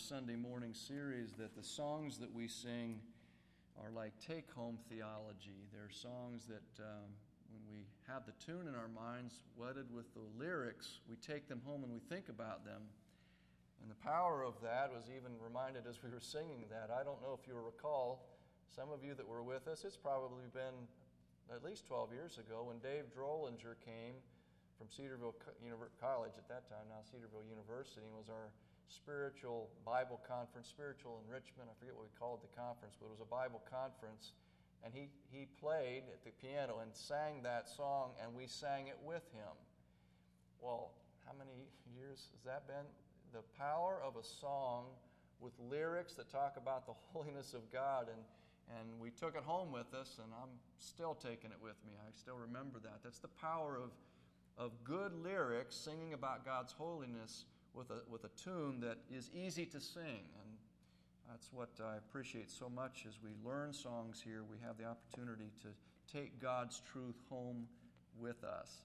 Sunday morning series that the songs that we sing are like take-home theology. They're songs that when we have the tune in our minds wedded with the lyrics, we take them home and we think about them. And the power of that was even reminded as we were singing that. I don't know if you'll recall, some of you that were with us, it's probably been at least 12 years ago when Dave Drollinger came from Cedarville College at that time, now Cedarville University, and was our spiritual Bible conference, spiritual enrichment. I forget what we called the conference, but it was a Bible conference. And he played at the piano and sang that song, and we sang it with him. Well, how many years has that been? The power of a song with lyrics that talk about the holiness of God, and we took it home with us, and I'm still taking it with me. I still remember that. That's the power of good lyrics singing about God's holiness with a tune that is easy to sing. And that's what I appreciate so much as we learn songs here. We have the opportunity to take God's truth home with us.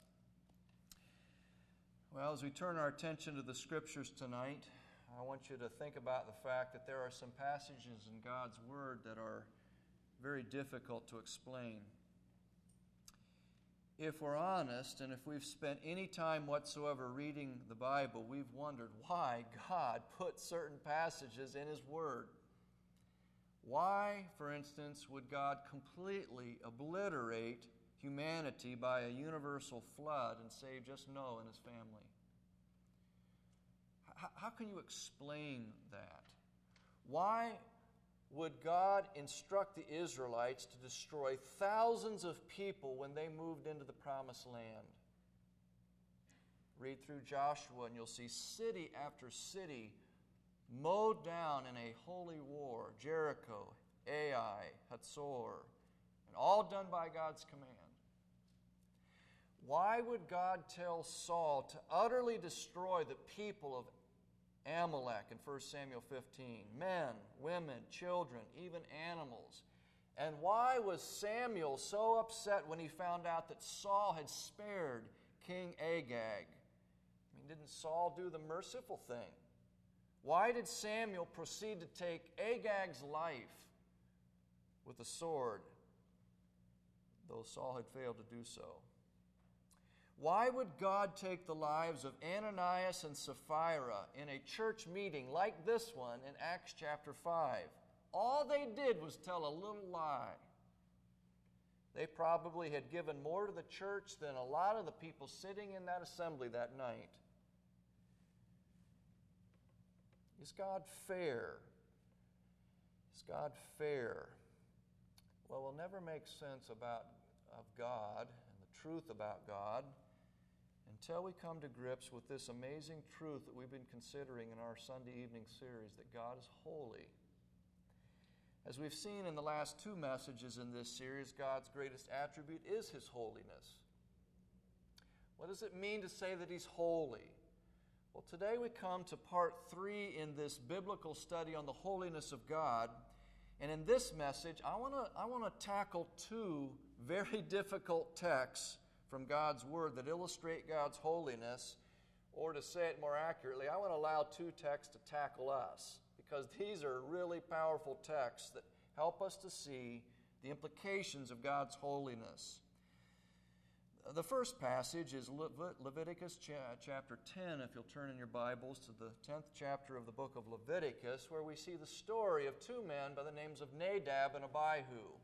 Well, as we turn our attention to the Scriptures tonight, I want you to think about the fact that there are some passages in God's Word that are very difficult to explain. If we're honest, and if we've spent any time whatsoever reading the Bible, we've wondered why God put certain passages in His Word. Why, for instance, would God completely obliterate humanity by a universal flood and save just Noah and his family? How can you explain that? Why would God instruct the Israelites to destroy thousands of people when they moved into the Promised Land? Read through Joshua and you'll see city after city mowed down in a holy war. Jericho, Ai, Hatzor, and all done by God's command. Why would God tell Saul to utterly destroy the people of Amalek in 1 Samuel 15? Men, women, children, even animals. And why was Samuel so upset when he found out that Saul had spared King Agag? I mean, didn't Saul do the merciful thing? Why did Samuel proceed to take Agag's life with a sword, though Saul had failed to do so? Why would God take the lives of Ananias and Sapphira in a church meeting like this one in Acts chapter 5? All they did was tell a little lie. They probably had given more to the church than a lot of the people sitting in that assembly that night. Is God fair? Is God fair? Well, we'll never make sense of God and the truth about God until we come to grips with this amazing truth that we've been considering in our Sunday evening series, that God is holy. As we've seen in the last two messages in this series, God's greatest attribute is His holiness. What does it mean to say that He's holy? Well, today we come to part 3 in this biblical study on the holiness of God. And in this message, I want to tackle two very difficult texts from God's Word that illustrate God's holiness. Or to say it more accurately, I want to allow two texts to tackle us, because these are really powerful texts that help us to see the implications of God's holiness. The first passage is Leviticus chapter 10, if you'll turn in your Bibles to the 10th chapter of the book of Leviticus, where we see the story of two men by the names of Nadab and Abihu.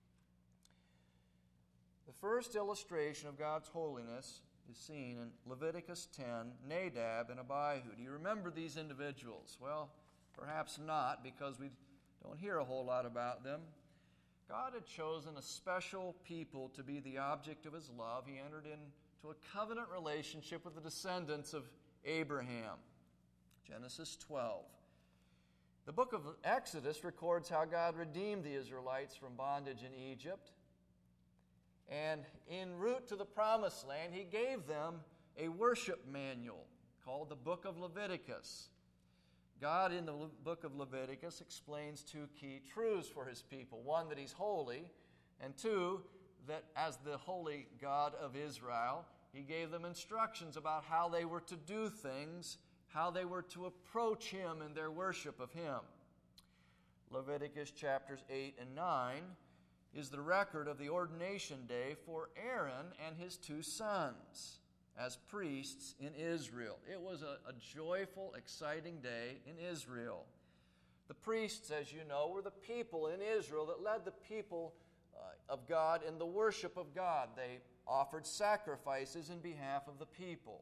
The first illustration of God's holiness is seen in Leviticus 10, Nadab and Abihu. Do you remember these individuals? Well, perhaps not, because we don't hear a whole lot about them. God had chosen a special people to be the object of His love. He entered into a covenant relationship with the descendants of Abraham. Genesis 12. The book of Exodus records how God redeemed the Israelites from bondage in Egypt. And en route to the Promised Land, He gave them a worship manual called the book of Leviticus. God in the book of Leviticus explains two key truths for His people. One, that He's holy, and two, that as the holy God of Israel, He gave them instructions about how they were to do things, how they were to approach Him in their worship of Him. Leviticus chapters 8 and 9 is the record of the ordination day for Aaron and his 2 sons as priests in Israel. It was a joyful, exciting day in Israel. The priests, as you know, were the people in Israel that led the people of God in the worship of God. They offered sacrifices in behalf of the people.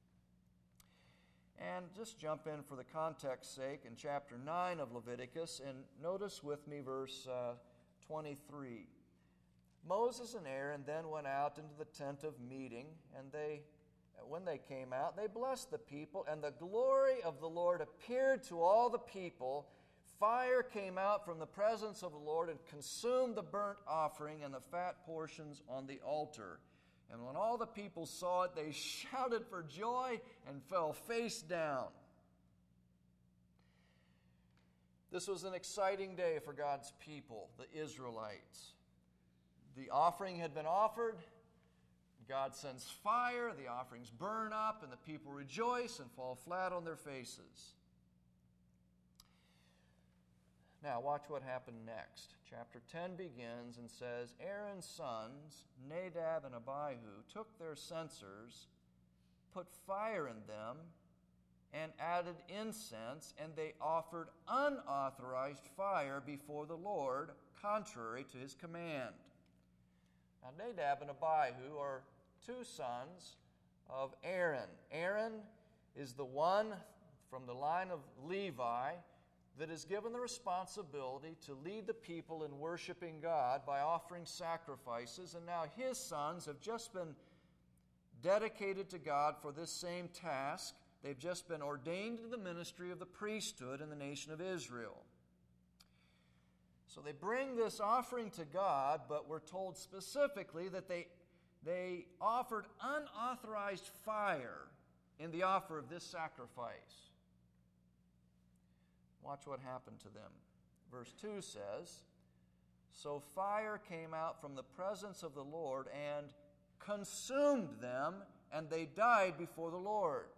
And just jump in for the context's sake in chapter 9 of Leviticus, and notice with me verse 23. Moses and Aaron then went out into the tent of meeting, and when they came out, they blessed the people, and the glory of the Lord appeared to all the people. Fire came out from the presence of the Lord and consumed the burnt offering and the fat portions on the altar. And when all the people saw it, they shouted for joy and fell face down. This was an exciting day for God's people, the Israelites. The offering had been offered. God sends fire, the offerings burn up, and the people rejoice and fall flat on their faces. Now, watch what happened next. Chapter 10 begins and says, Aaron's sons, Nadab and Abihu, took their censers, put fire in them, and added incense, and they offered unauthorized fire before the Lord, contrary to His command. Now, Nadab and Abihu are 2 sons of Aaron. Aaron is the one from the line of Levi that is given the responsibility to lead the people in worshiping God by offering sacrifices, and now his sons have just been dedicated to God for this same task. They've just been ordained to the ministry of the priesthood in the nation of Israel. So they bring this offering to God, but we're told specifically that they offered unauthorized fire in the offer of this sacrifice. Watch what happened to them. Verse 2 says, So fire came out from the presence of the Lord and consumed them, and they died before the Lord.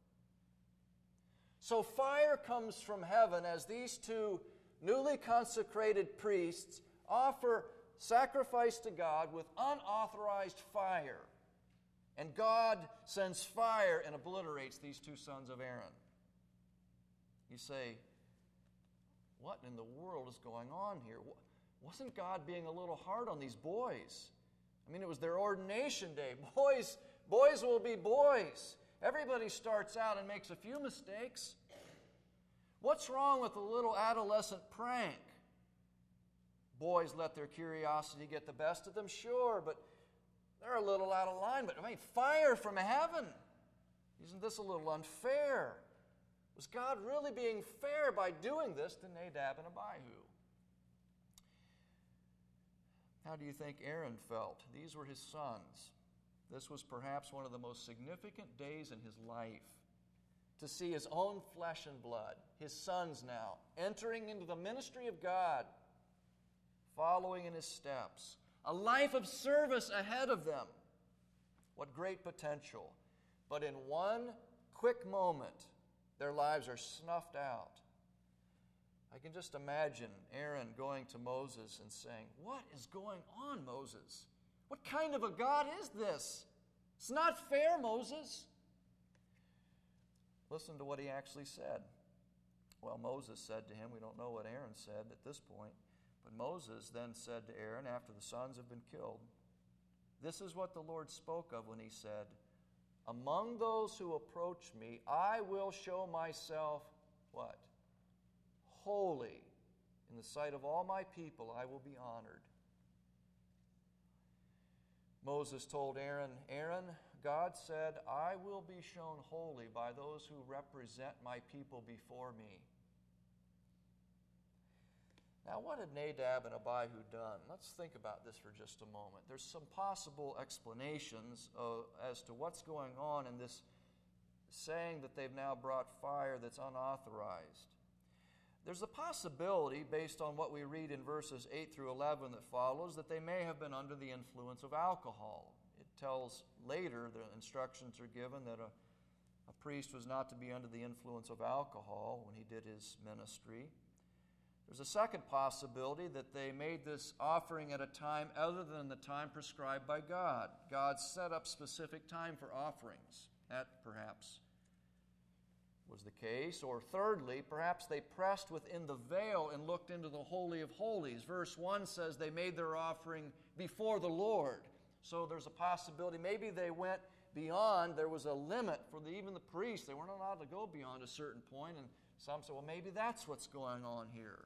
So fire comes from heaven as these 2 newly consecrated priests offer sacrifice to God with unauthorized fire. And God sends fire and obliterates these 2 sons of Aaron. You say, what in the world is going on here? Wasn't God being a little hard on these boys? I mean, it was their ordination day. Boys will be boys. Everybody starts out and makes a few mistakes. What's wrong with a little adolescent prank? Boys let their curiosity get the best of them, sure, but they're a little out of line. But I mean, fire from heaven. Isn't this a little unfair? Was God really being fair by doing this to Nadab and Abihu? How do you think Aaron felt? These were his sons. This was perhaps one of the most significant days in his life. To see his own flesh and blood, his sons now, entering into the ministry of God, following in his steps, a life of service ahead of them. What great potential. But in one quick moment, their lives are snuffed out. I can just imagine Aaron going to Moses and saying, What is going on, Moses? What kind of a God is this? It's not fair, Moses. Listen to what he actually said. Well, Moses said to him, we don't know what Aaron said at this point, but Moses then said to Aaron after the sons have been killed, This is what the Lord spoke of when he said, Among those who approach me, I will show myself, what? Holy. In the sight of all my people, I will be honored. Moses told Aaron, Aaron, God said, I will be shown holy by those who represent my people before me. Now, what had Nadab and Abihu done? Let's think about this for just a moment. There's some possible explanations as to what's going on in this saying that they've now brought fire that's unauthorized. There's a possibility, based on what we read in verses 8 through 11 that follows, that they may have been under the influence of alcohol. It tells later, the instructions are given, that A priest was not to be under the influence of alcohol when he did his ministry. There's a second possibility that they made this offering at a time other than the time prescribed by God. God set up specific time for offerings. That perhaps was the case. Or thirdly, perhaps they pressed within the veil and looked into the Holy of Holies. Verse 1 says they made their offering before the Lord. So there's a possibility maybe they went beyond. There was a limit for even the priests. They weren't allowed to go beyond a certain point. And some say, well, maybe that's what's going on here.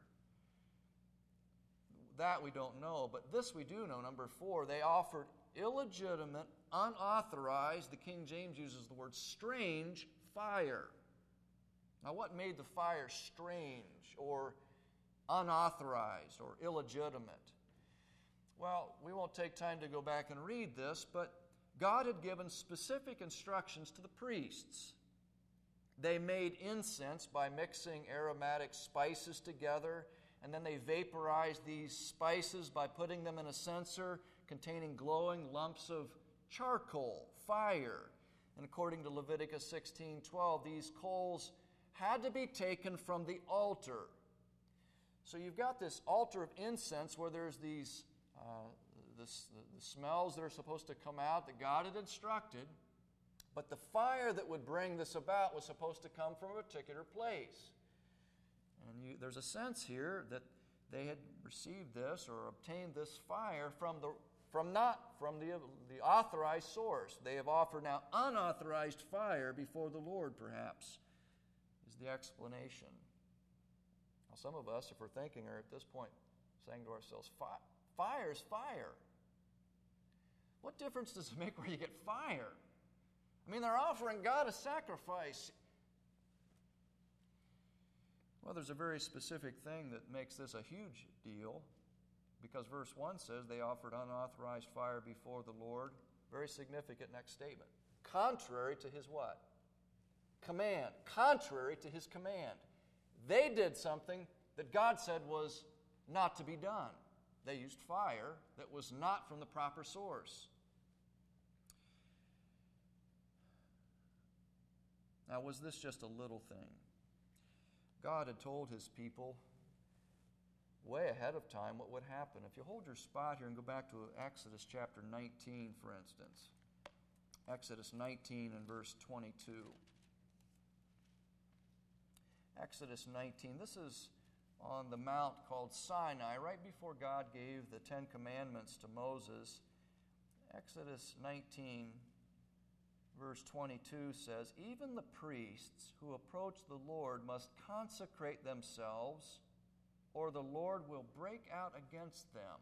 That we don't know. But this we do know. Number 4, they offered illegitimate, unauthorized, the King James uses the word strange, fire. Now, what made the fire strange or unauthorized or illegitimate? Well, we won't take time to go back and read this, but God had given specific instructions to the priests. They made incense by mixing aromatic spices together, and then they vaporized these spices by putting them in a censer containing glowing lumps of charcoal, fire. And according to Leviticus 16:12, these coals had to be taken from the altar. So you've got this altar of incense where there's these the smells that are supposed to come out that God had instructed, but the fire that would bring this about was supposed to come from a particular place. And there's a sense here that they had received this or obtained this fire from the authorized source. They have offered now unauthorized fire before the Lord, perhaps, is the explanation. Now, some of us, if we're thinking, are at this point saying to ourselves, fire is fire. What difference does it make where you get fire? I mean, they're offering God a sacrifice. Well, there's a very specific thing that makes this a huge deal, because verse 1 says they offered unauthorized fire before the Lord. Very significant next statement. Contrary to his what? Command. Contrary to his command. They did something that God said was not to be done. They used fire that was not from the proper source. Now, was this just a little thing? God had told his people way ahead of time what would happen. If you hold your spot here and go back to Exodus chapter 19, for instance. Exodus 19 and verse 22. Exodus 19, this is on the mount called Sinai, right before God gave the Ten Commandments to Moses. Exodus 19, verse 22 says, "Even the priests who approach the Lord must consecrate themselves, or the Lord will break out against them."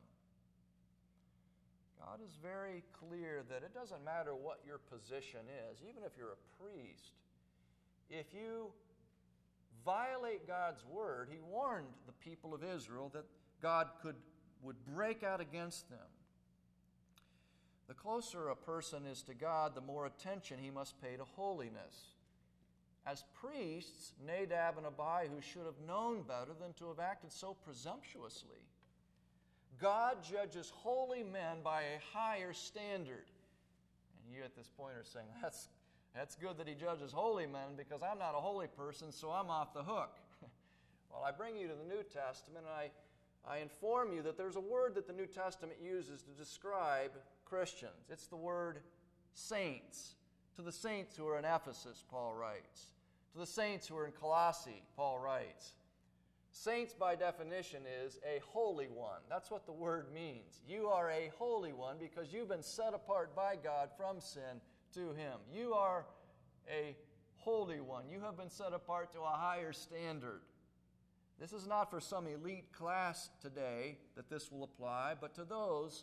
God is very clear that it doesn't matter what your position is, even if you're a priest. If you violate God's word, he warned the people of Israel that God would break out against them. The closer a person is to God, the more attention he must pay to holiness. As priests, Nadab and Abihu should have known better than to have acted so presumptuously. God judges holy men by a higher standard. And you at this point are saying, that's good that he judges holy men, because I'm not a holy person, so I'm off the hook. Well, I bring you to the New Testament, and I inform you that there's a word that the New Testament uses to describe Christians. It's the word saints. To the saints who are in Ephesus, Paul writes. To the saints who are in Colossae, Paul writes. Saints, by definition, is a holy one. That's what the word means. You are a holy one because you've been set apart by God from sin to him. You are a holy one. You have been set apart to a higher standard. This is not for some elite class today that this will apply, but to those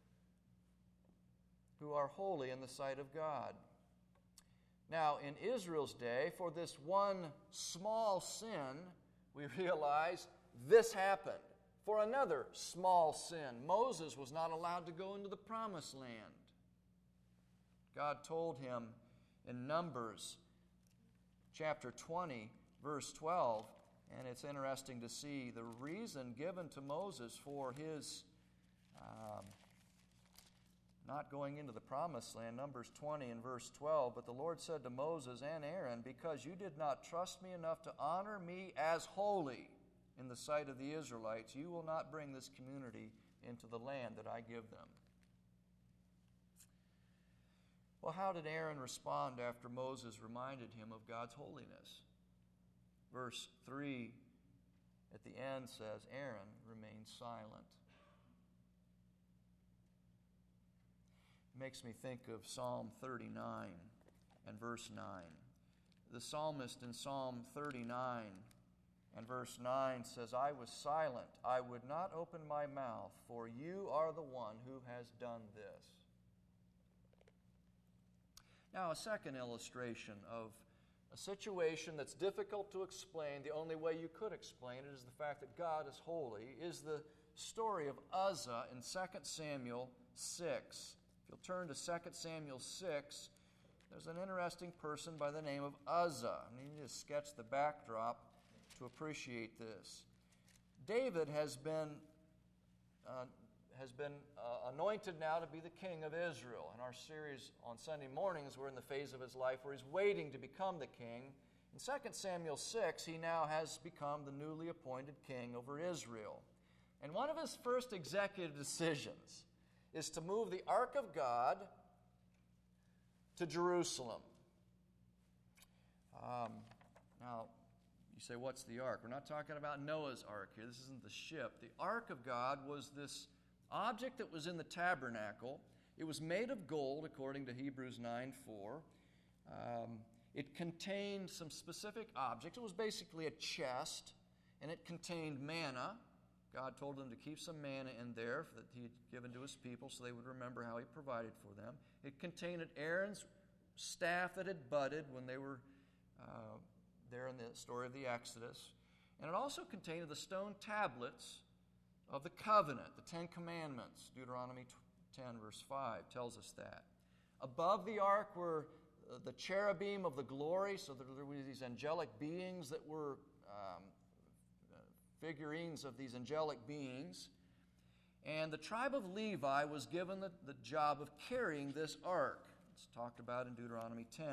who are holy in the sight of God. Now, in Israel's day, for this one small sin, we realize this happened. For another small sin, Moses was not allowed to go into the promised land. God told him in Numbers chapter 20, verse 12, and it's interesting to see the reason given to Moses for his not going into the promised land, Numbers 20 and verse 12, but the Lord said to Moses and Aaron, because you did not trust me enough to honor me as holy in the sight of the Israelites, you will not bring this community into the land that I give them. Well, how did Aaron respond after Moses reminded him of God's holiness? Verse 3 at the end says, Aaron remained silent. It makes me think of Psalm 39 and verse 9. The psalmist in Psalm 39 and verse 9 says, I was silent, I would not open my mouth, for you are the one who has done this. Now, a second illustration of a situation that's difficult to explain, the only way you could explain it is the fact that God is holy, is the story of Uzzah in 2 Samuel 6. If you'll turn to 2 Samuel 6, there's an interesting person by the name of Uzzah. I need to sketch the backdrop to appreciate this. David has been anointed now to be the king of Israel. In our series on Sunday mornings, we're in the phase of his life where he's waiting to become the king. In 2 Samuel 6, he now has become the newly appointed king over Israel. And one of his first executive decisions is to move the Ark of God to Jerusalem. Now, you say, what's the ark? We're not talking about Noah's ark here. This isn't the ship. The Ark of God was this object that was in the tabernacle. It was made of gold, according to Hebrews 9:4. It contained some specific objects. It was basically a chest, and it contained manna. God told them to keep some manna in there that he had given to his people so they would remember how he provided for them. It contained Aaron's staff that had budded when they were there in the story of the Exodus. And it also contained the stone tablets of the covenant, the Ten Commandments. Deuteronomy 10 verse 5 tells us that. Above the ark were the cherubim of the glory, so there were these angelic beings that were figurines of these angelic beings. And the tribe of Levi was given the job of carrying this ark. It's talked about in Deuteronomy 10.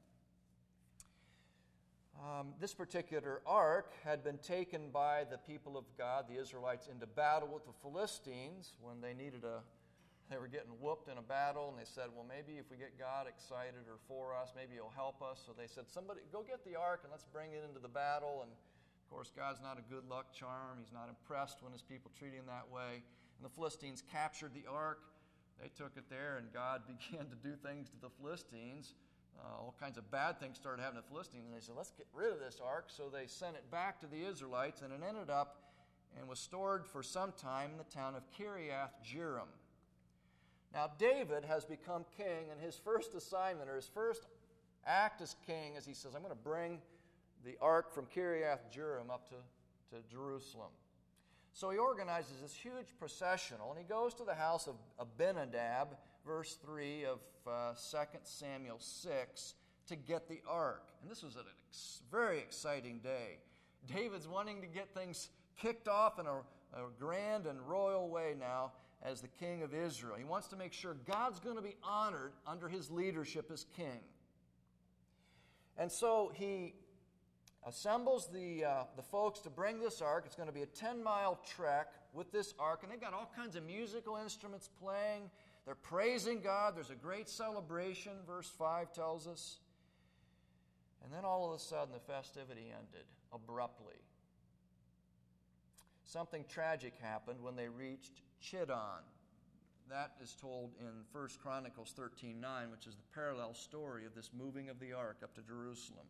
This particular ark had been taken by the people of God, the Israelites, into battle with the Philistines when they were getting whooped in a battle, and they said, well, maybe if we get God excited or for us, maybe he'll help us. So they said, somebody, go get the ark and let's bring it into the battle. And of course, God's not a good luck charm. He's not impressed when his people treat him that way. And the Philistines captured the ark. They took it there, and God began to do things to the Philistines. All kinds of bad things started happening to the Philistines, and they said, let's get rid of this ark. So they sent it back to the Israelites, and it ended up and was stored for some time in the town of Kiriath Jearim. Now, David has become king, and his first assignment, or his first act as king, is he says, I'm going to bring the ark from Kiriath Jearim up to Jerusalem. So he organizes this huge processional, and he goes to the house of Abinadab, verse 3 of 2 Samuel 6, to get the ark. And this was a very exciting day. David's wanting to get things kicked off in a grand and royal way now as the king of Israel. He wants to make sure God's going to be honored under his leadership as king. And so he assembles the folks to bring this ark. It's going to be a 10-mile trek with this ark, and they've got all kinds of musical instruments playing. They're praising God. There's a great celebration, verse 5 tells us. And then all of a sudden, the festivity ended abruptly. Something tragic happened when they reached Chidon. That is told in 1 Chronicles 13:9, which is the parallel story of this moving of the ark up to Jerusalem.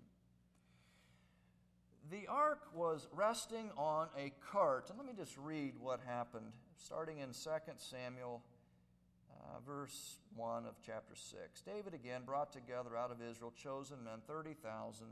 The ark was resting on a cart. And let me just read what happened, starting in 2 Samuel verse 1 of chapter 6. David again brought together out of Israel chosen men, 30,000.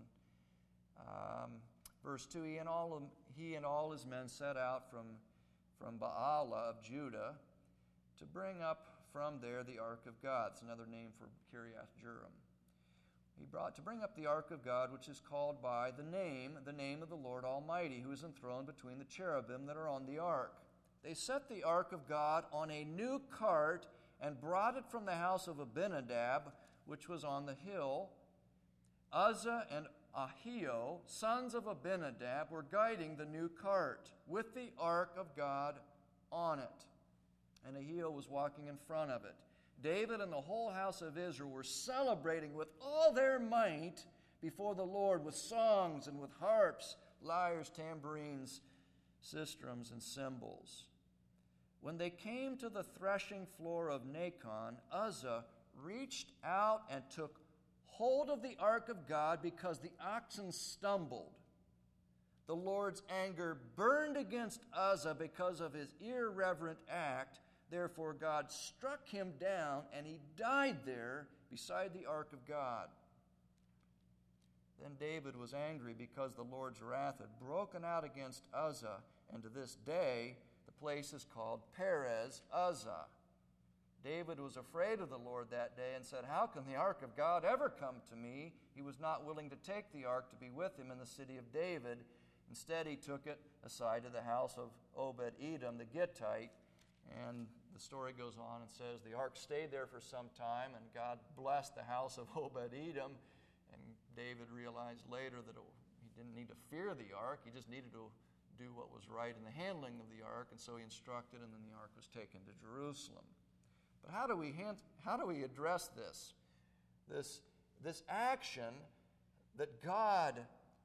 Verse 2, he and all his men set out from Baalah of Judah to bring up from there the ark of God. It's another name for Kiriath Jearim. He brought to bring up the ark of God, which is called by the name of the Lord Almighty, who is enthroned between the cherubim that are on the ark. They set the ark of God on a new cart and brought it from the house of Abinadab, which was on the hill. Uzzah and Ahio, sons of Abinadab, were guiding the new cart with the ark of God on it, and Ahio was walking in front of it. David and the whole house of Israel were celebrating with all their might before the Lord with songs and with harps, lyres, tambourines, sistrums, and cymbals. When they came to the threshing floor of Nacon, Uzzah reached out and took hold of the ark of God because the oxen stumbled. The Lord's anger burned against Uzzah because of his irreverent act. Therefore God struck him down, and he died there beside the ark of God. Then David was angry because the Lord's wrath had broken out against Uzzah, and to this day the place is called Perez Uzzah. David was afraid of the Lord that day and said, "How can the ark of God ever come to me?" He was not willing to take the ark to be with him in the city of David. Instead, he took it aside to the house of Obed-Edom the Gittite. And the story goes on and says the ark stayed there for some time, and God blessed the house of Obed-Edom. And David realized later that he didn't need to fear the ark. He just needed to do what was right in the handling of the ark. And so he instructed, and then the ark was taken to Jerusalem. But how do we address this action that God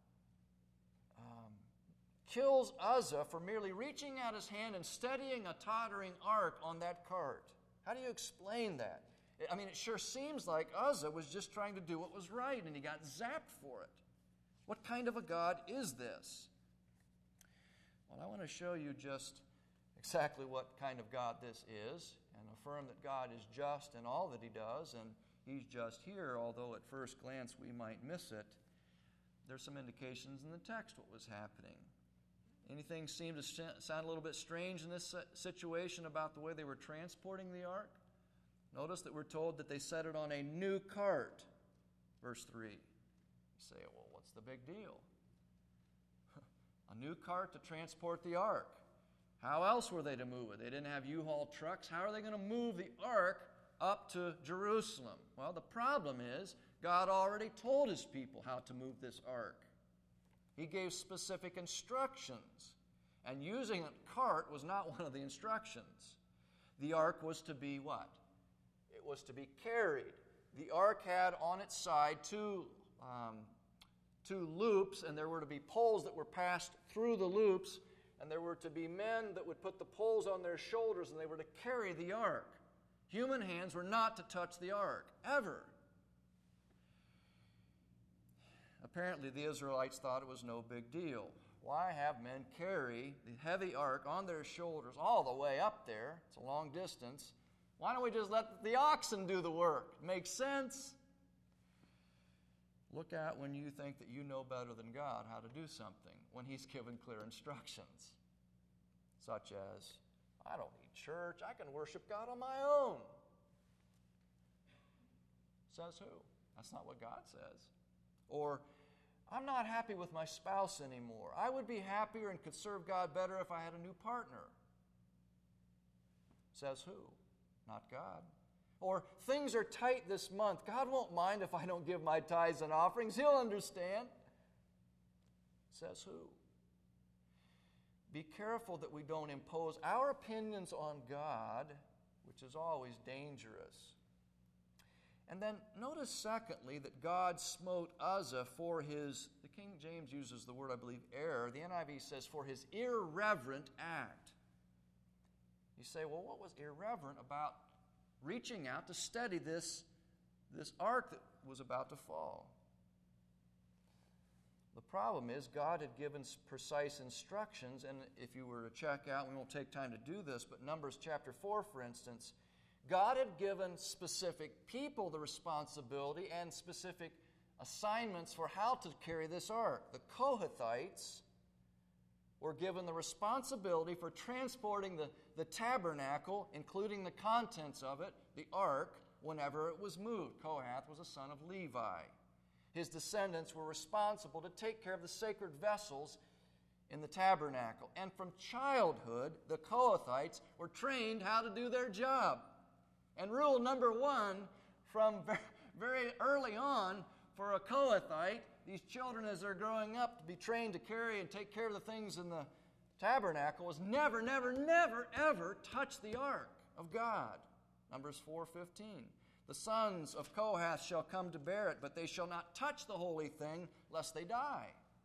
kills Uzzah for merely reaching out his hand and steadying a tottering ark on that cart? How do you explain that? I mean, it sure seems like Uzzah was just trying to do what was right, and he got zapped for it. What kind of a God is this? Well, I want to show you just exactly what kind of God this is, and affirm that God is just in all that he does, and he's just here, although at first glance we might miss it. There's some indications in the text what was happening. Anything seem to sound a little bit strange in this situation about the way they were transporting the ark? Notice that we're told that they set it on a new cart. Verse 3. You say, well, what's the big deal? A new cart to transport the ark. How else were they to move it? They didn't have U-Haul trucks. How are they going to move the ark up to Jerusalem? Well, the problem is God already told his people how to move this ark. He gave specific instructions, and using a cart was not one of the instructions. The ark was to be what? It was to be carried. The ark had on its side two loops, and there were to be poles that were passed through the loops, and there were to be men that would put the poles on their shoulders, and they were to carry the ark. Human hands were not to touch the ark, ever. Apparently, the Israelites thought it was no big deal. Why have men carry the heavy ark on their shoulders all the way up there? It's a long distance. Why don't we just let the oxen do the work? Makes sense. Look at when you think that you know better than God how to do something, when he's given clear instructions, such as, I don't need church, I can worship God on my own. Says who? That's not what God says. Or, I'm not happy with my spouse anymore. I would be happier and could serve God better if I had a new partner. Says who? Not God. Or, things are tight this month. God won't mind if I don't give my tithes and offerings. He'll understand. Says who? Be careful that we don't impose our opinions on God, which is always dangerous. And then notice, secondly, that God smote Uzzah for his, the King James uses the word, I believe, error. The NIV says, for his irreverent act. You say, well, what was irreverent about reaching out to steady this ark that was about to fall? The problem is God had given precise instructions, and if you were to check out, we won't take time to do this, but Numbers chapter 4, for instance, God had given specific people the responsibility and specific assignments for how to carry this ark. The Kohathites were given the responsibility for transporting the tabernacle, including the contents of it, the ark, whenever it was moved. Kohath was a son of Levi. His descendants were responsible to take care of the sacred vessels in the tabernacle. And from childhood, the Kohathites were trained how to do their job. And rule number one from very early on for a Kohathite, these children as they're growing up to be trained to carry and take care of the things in the tabernacle, was never, never, never, ever touch the ark of God. Numbers 4:15. The sons of Kohath shall come to bear it, but they shall not touch the holy thing, lest they die.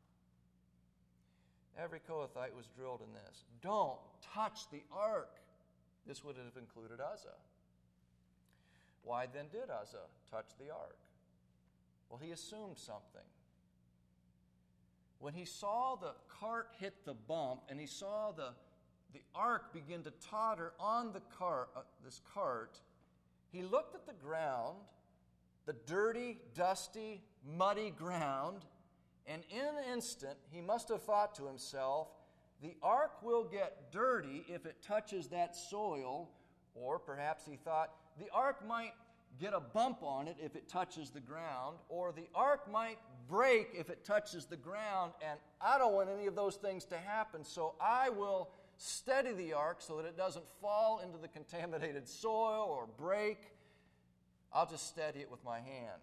Every Kohathite was drilled in this. Don't touch the ark. This would have included Uzzah. Why then did Uzzah touch the ark? Well, he assumed something. When he saw the cart hit the bump and he saw the ark begin to totter on the this cart, he looked at the ground, the dirty, dusty, muddy ground, and in an instant he must have thought to himself, the ark will get dirty if it touches that soil, or perhaps he thought, the ark might get a bump on it if it touches the ground, or the ark might break if it touches the ground, and I don't want any of those things to happen, so I will steady the ark so that it doesn't fall into the contaminated soil or break. I'll just steady it with my hand.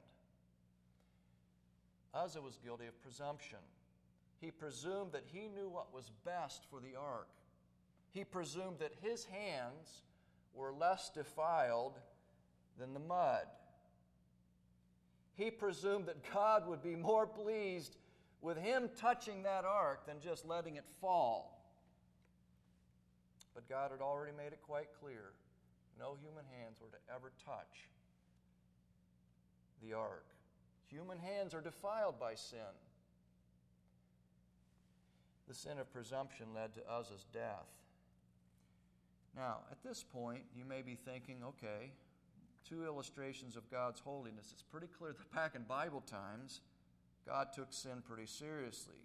Uzzah was guilty of presumption. He presumed that he knew what was best for the ark. He presumed that his hands were less defiled than the mud. He presumed that God would be more pleased with him touching that ark than just letting it fall. But God had already made it quite clear, no human hands were to ever touch the ark. Human hands are defiled by sin. The sin of presumption led to Uzzah's death. Now, at this point, you may be thinking, okay, two illustrations of God's holiness. It's pretty clear that back in Bible times, God took sin pretty seriously.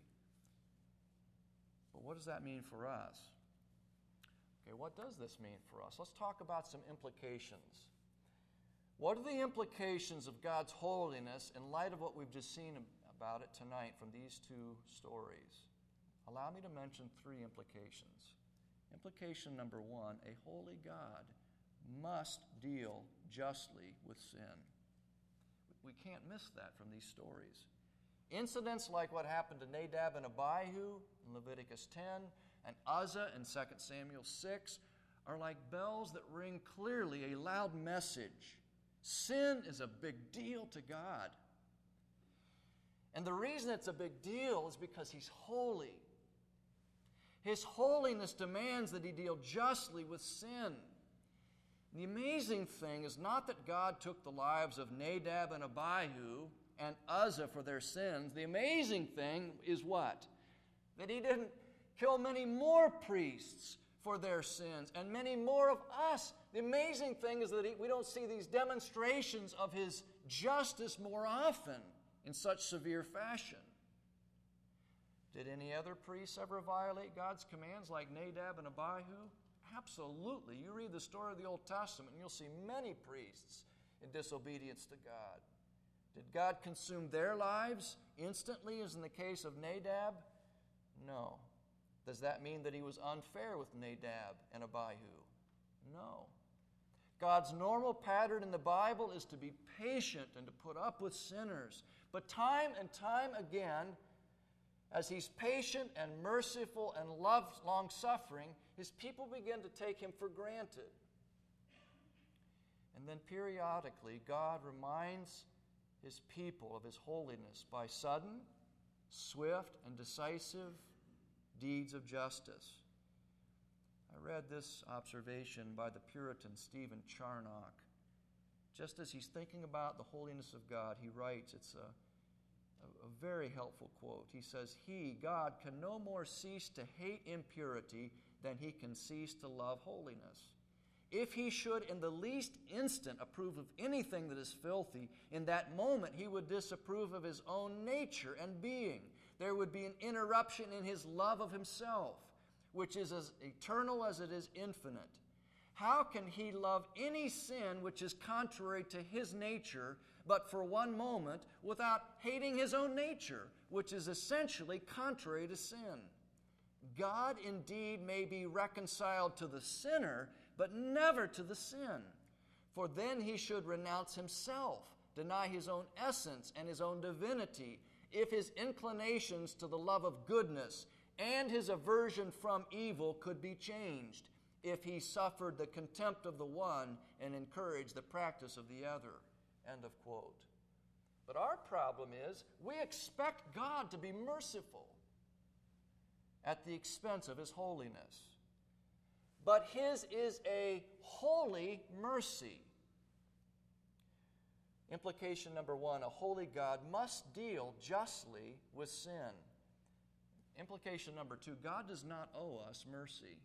But what does that mean for us? Okay, what does this mean for us? Let's talk about some implications. What are the implications of God's holiness in light of what we've just seen about it tonight from these two stories? Allow me to mention three implications. Implication number one, a holy God must deal justly with sin. We can't miss that from these stories. Incidents like what happened to Nadab and Abihu in Leviticus 10 and Uzzah in 2 Samuel 6 are like bells that ring clearly a loud message. Sin is a big deal to God. And the reason it's a big deal is because He's holy. His holiness demands that He deal justly with sin. The amazing thing is not that God took the lives of Nadab and Abihu and Uzzah for their sins. The amazing thing is what? That He didn't kill many more priests for their sins and many more of us. The amazing thing is that we don't see these demonstrations of His justice more often in such severe fashion. Did any other priests ever violate God's commands like Nadab and Abihu? Absolutely. You read the story of the Old Testament and you'll see many priests in disobedience to God. Did God consume their lives instantly as in the case of Nadab? No. Does that mean that He was unfair with Nadab and Abihu? No. God's normal pattern in the Bible is to be patient and to put up with sinners. But time and time again, as He's patient and merciful and long-suffering, His people begin to take Him for granted. And then periodically, God reminds His people of His holiness by sudden, swift, and decisive deeds of justice. I read this observation by the Puritan Stephen Charnock. Just as he's thinking about the holiness of God, he writes, it's a very helpful quote. He says, He, God, can no more cease to hate impurity than He can cease to love holiness. If He should in the least instant approve of anything that is filthy, in that moment He would disapprove of His own nature and being. There would be an interruption in His love of Himself, which is as eternal as it is infinite. How can He love any sin which is contrary to His nature, but for one moment, without hating His own nature, which is essentially contrary to sin? God indeed may be reconciled to the sinner, but never to the sin. For then he should renounce himself, deny his own essence and his own divinity, if his inclinations to the love of goodness and his aversion from evil could be changed, if he suffered the contempt of the one and encouraged the practice of the other. End of quote. But our problem is we expect God to be merciful at the expense of his holiness. But his is a holy mercy. Implication number one, a holy God must deal justly with sin. Implication number two, God does not owe us mercy.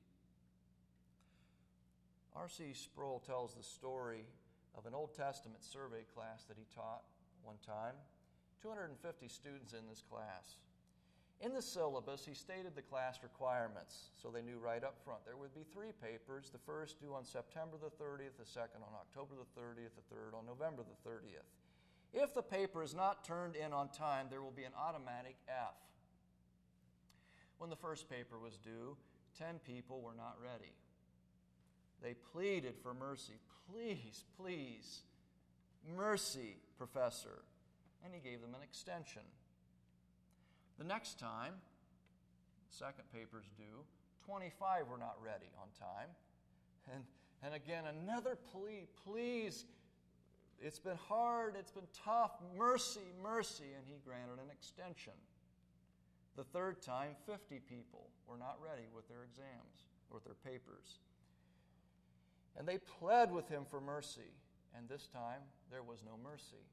R.C. Sproul tells the story of an Old Testament survey class that he taught one time. 250 students in this class. In the syllabus, he stated the class requirements, so they knew right up front. There would be 3 papers, the first due on September the 30th, the second on October the 30th, the third on November the 30th. If the paper is not turned in on time, there will be an automatic F. When the first paper was due, 10 people were not ready. They pleaded for mercy. Please, please, mercy, professor. And he gave them an extension. The next time, second paper's due, 25 were not ready on time. And again, another plea, please, it's been hard, it's been tough, mercy, mercy, and he granted an extension. The third time, 50 people were not ready with their exams, or with their papers. And they pled with him for mercy, and this time there was no mercy.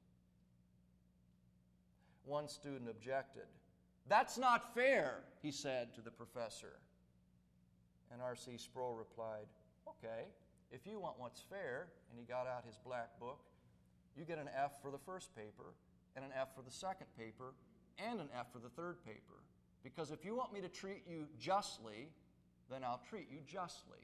One student objected. "That's not fair," he said to the professor. And R.C. Sproul replied, "Okay, if you want what's fair," and he got out his black book, "you get an F for the first paper, and an F for the second paper, and an F for the third paper. Because if you want me to treat you justly, then I'll treat you justly."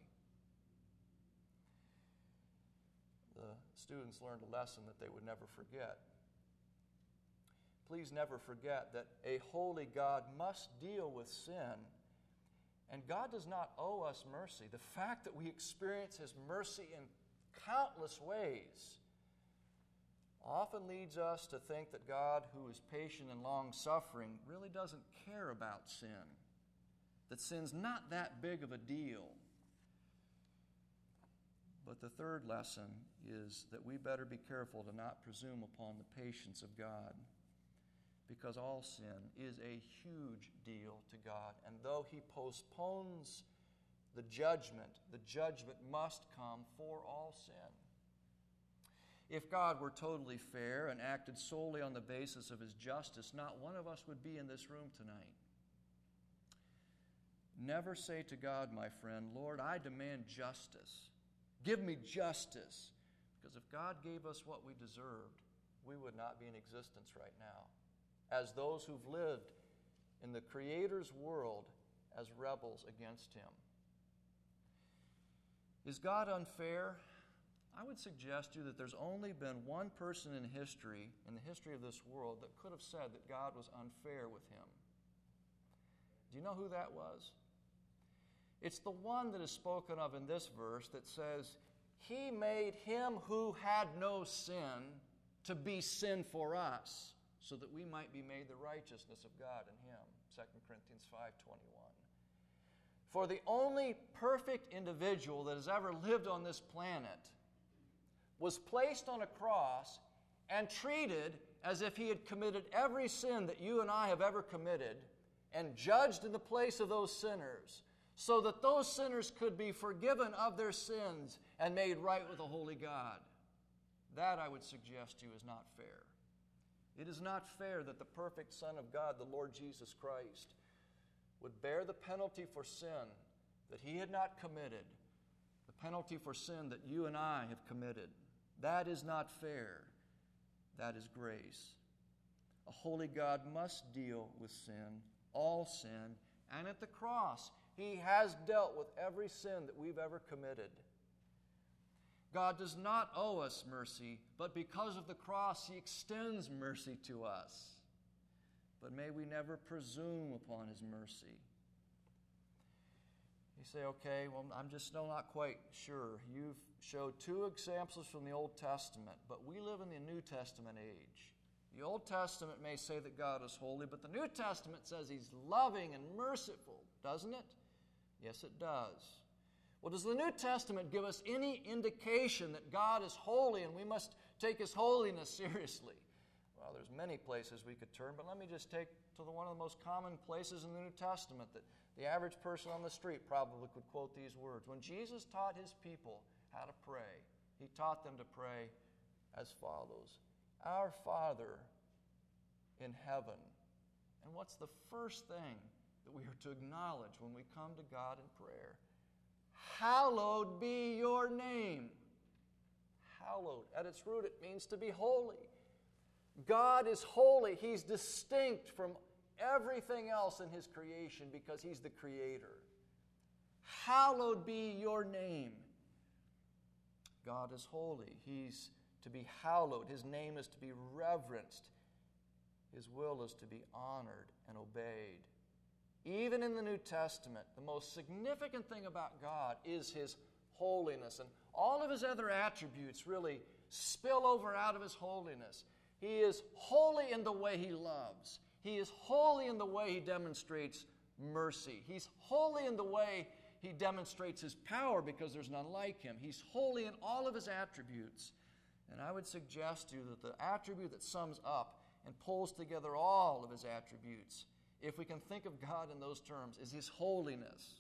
The students learned a lesson that they would never forget. Please never forget that a holy God must deal with sin, and God does not owe us mercy. The fact that we experience his mercy in countless ways often leads us to think that God, who is patient and long-suffering, really doesn't care about sin, that sin's not that big of a deal. But the third lesson is that we better be careful to not presume upon the patience of God, because all sin is a huge deal to God. And though he postpones the judgment must come for all sin. If God were totally fair and acted solely on the basis of his justice, not one of us would be in this room tonight. Never say to God, my friend, "Lord, I demand justice. Give me justice." Because if God gave us what we deserved, we would not be in existence right now, as those who've lived in the Creator's world as rebels against him. Is God unfair? I would suggest to you that there's only been one person in the history of this world, that could have said that God was unfair with him. Do you know who that was? It's the one that is spoken of in this verse that says, "He made him who had no sin to be sin for us, so that we might be made the righteousness of God in him." 2 Corinthians 5:21. For the only perfect individual that has ever lived on this planet was placed on a cross and treated as if he had committed every sin that you and I have ever committed, and judged in the place of those sinners, so that those sinners could be forgiven of their sins and made right with a holy God. That, I would suggest to you, is not fair. It is not fair that the perfect Son of God, the Lord Jesus Christ, would bear the penalty for sin that he had not committed, the penalty for sin that you and I have committed. That is not fair. That is grace. A holy God must deal with sin, all sin, and at the cross, he has dealt with every sin that we've ever committed. God does not owe us mercy, but because of the cross, he extends mercy to us. But may we never presume upon his mercy. You say, okay, well, I'm just still not quite sure. You've showed two examples from the Old Testament, but we live in the New Testament age. The Old Testament may say that God is holy, but the New Testament says He's loving and merciful, doesn't it? Yes, it does. Well, does the New Testament give us any indication that God is holy and we must take His holiness seriously? Well, there's many places we could turn, but let me just take to one of the most common places in the New Testament that the average person on the street probably could quote these words. When Jesus taught His people how to pray, He taught them to pray as follows: Our Father in heaven. And what's the first thing that we are to acknowledge when we come to God in prayer? Hallowed be your name. Hallowed. At its root, it means to be holy. God is holy. He's distinct from everything else in His creation because He's the Creator. Hallowed be your name. God is holy. He's to be hallowed. His name is to be reverenced. His will is to be honored and obeyed. Even in the New Testament, the most significant thing about God is His holiness, and all of His other attributes really spill over out of His holiness. He is holy in the way He loves. He is holy in the way He demonstrates mercy. He's holy in the way He demonstrates His power because there's none like Him. He's holy in all of His attributes. And I would suggest to you that the attribute that sums up and pulls together all of His attributes, if we can think of God in those terms, is His holiness.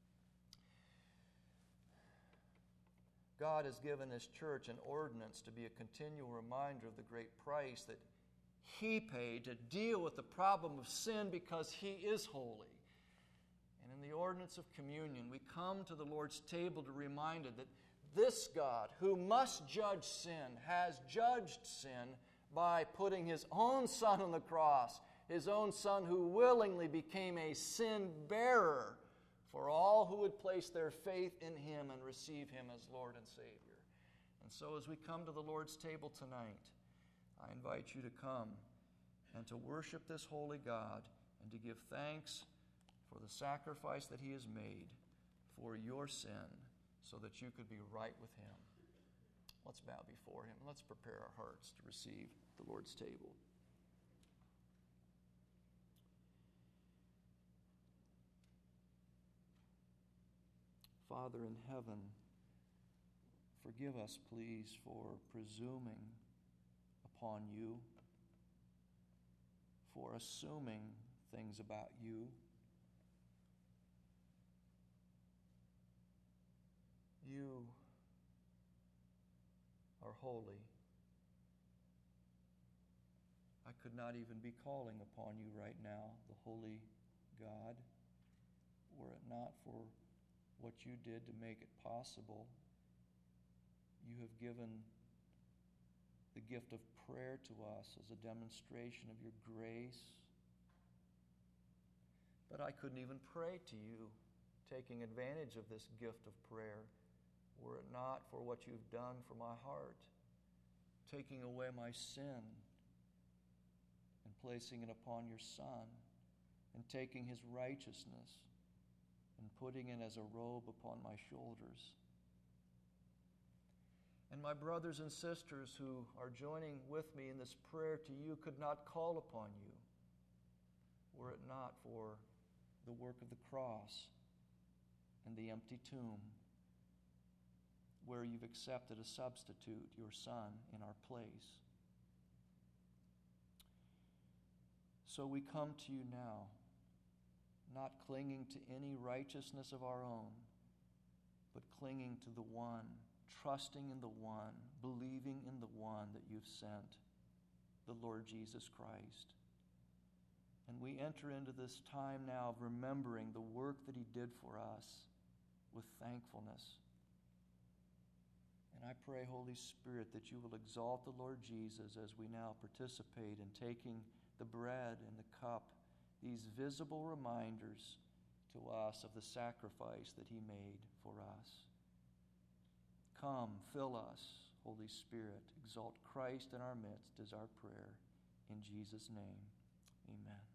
God has given His church an ordinance to be a continual reminder of the great price that He paid to deal with the problem of sin because He is holy. And in the ordinance of communion, we come to the Lord's table to be reminded that this God, who must judge sin, has judged sin by putting His own Son on the cross, His own Son who willingly became a sin bearer for all who would place their faith in Him and receive Him as Lord and Savior. And so as we come to the Lord's table tonight, I invite you to come and to worship this holy God and to give thanks for the sacrifice that He has made for your sin so that you could be right with Him. Let's bow before Him and let's prepare our hearts to receive the Lord's table. Father in heaven, forgive us, please, for presuming upon You, for assuming things about You. You are holy. I could not even be calling upon You right now, the holy God, were it not for what You did to make it possible. You have given the gift of prayer to us as a demonstration of Your grace. But I couldn't even pray to You, taking advantage of this gift of prayer, were it not for what You've done for my heart, taking away my sin and placing it upon Your Son, and taking His righteousness and putting it as a robe upon my shoulders. And my brothers and sisters who are joining with me in this prayer to You could not call upon You were it not for the work of the cross and the empty tomb, where You've accepted a substitute, Your Son, in our place. So we come to You now, not clinging to any righteousness of our own, but clinging to the one, trusting in the one, believing in the one that You've sent, the Lord Jesus Christ. And we enter into this time now of remembering the work that He did for us with thankfulness. And I pray, Holy Spirit, that You will exalt the Lord Jesus as we now participate in taking the bread and the cup, these visible reminders to us of the sacrifice that He made for us. Come, fill us, Holy Spirit. Exalt Christ in our midst is our prayer. In Jesus' name, amen.